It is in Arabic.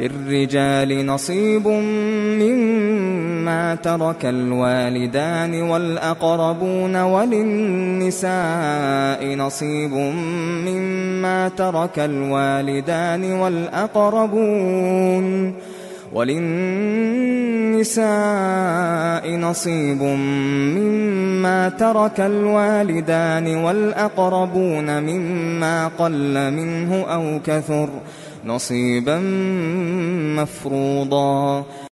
للرجال نصيب مما ترك الوالدان والأقربون وللنساء نصيب مما ترك الوالدان والأقربون مما قل منه أو كثر نصيبا مفروضا.